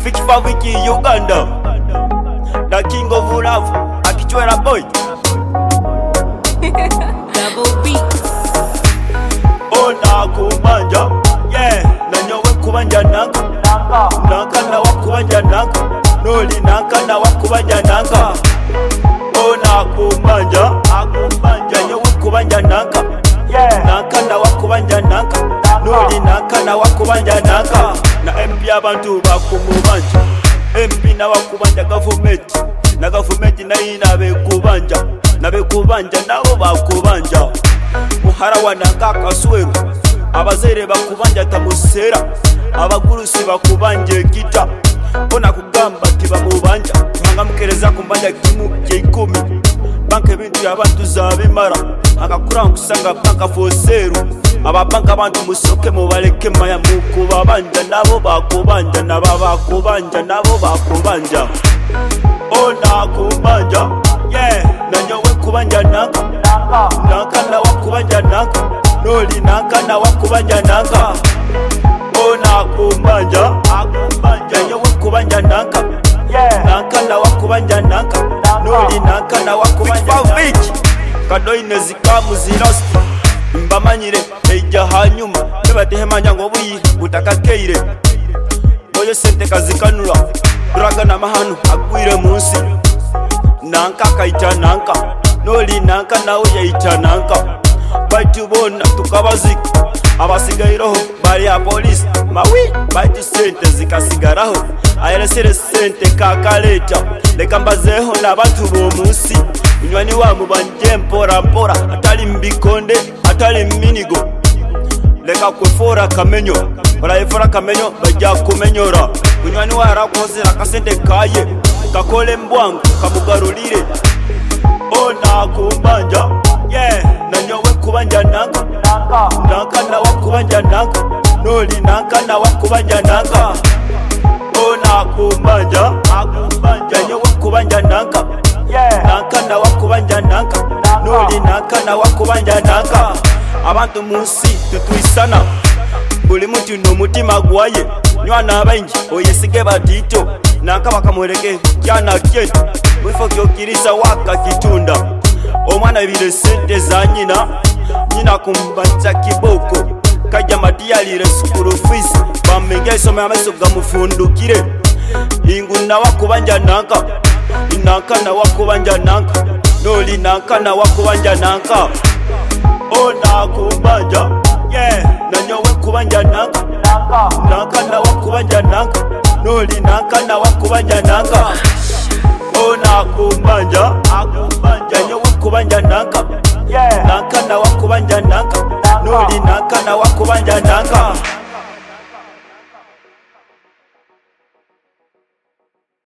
Fiki for wiki Uganda, the king of love, Akichwera boy. Double beats. Oh na kubanja, yeah. Nanyowe kubanja nanga, nanga na wakubanja nanga, noli nanga na wakubanja nanga. Oh na kubanja, nanyowe kubanja nanga, nanga na wakubanja nanga, noli nanga na wakubanja nanga. Na MP abantu bakumubanja, MP na wakubanja government, na government na ina bekubanja, na bekubanja nabo bakubanja. Muhara wananga kasweru, abazere bakubanja tamusera, abagurusi bakubanje kita. Bona kugamba tibamubanja, manga mukereza kumbanja kimu kye10. Banke bintu yabantu zabimara, akakura nkusanga banka foseru. Ababanka abantu musoke mubaleke maya mukubabanja nabo bakubanja, nababakubanja nabo bakubanja. Ona kubanja, yeah. Nanyowe kubanja nanga, nanga na wakubanja nanga, noli nanga na wakubanja nanga. Ona kubanja, nanyowe kubanja nanga, nanga na wakubanja nanga, noli nanga na wakubanja nanga. Kadoine zikamu zirosti, mbamanyire eja hanyuma, nebadehemanya ngo buyi butakakeire. Boyo sente kazikanula, draga na mahanu agwire munsi. Nanka kaita nanka, noli nanka nawe yaita nanka. Baitu bona tukabazika, abasigairaho bali ya polisi. Mawi, baitu sente zikasigaraho, ayeresere sente kakaleta. Leka mbazeho n'abantu b'omunsi, munywani wangu banje mpora mpora, atali mbikonde, atali minigo. Leka kwefora kamenyo, barayefora kamenyo bajja kumenyora. Munywani warakoze nakasente kaye, kakole mbwangu kamugarulire. Ona kubanja, yeah. Nanyowe kubanja nanga, nanga na wakubanja nanga, noli nanga na wakubanja nanga. Ona kubanja, nanyowe kubanja nanga, nanga na wakubanja nanga, noli nanga na wakubanja nanga. Abantu munsi tutwisana, buli muntu n'omutima gwaye. Nywana abaingi oyesige batito, nanka bakamwereke kyana kyetu. Mwifo kyokirisa waka kitunda, omwana bire sente za nyina, nyina kumbanja kiboko. Kajja matiyalire school fees, bamenge some ameso gamufundukire. Ingu na wakubanja nanka, nanka na wakubanja nanka, noli nanka na wakubanja nanka. Ona kubanja, yeah. Nanyowe kubanja nanka, nanga na wakubanja nanka, noli nanga na wakubanja nanka. Ona kubanja, nanyowe kubanja nanka, nanga na wakubanja nanka, noli nanga na wakubanja nanka.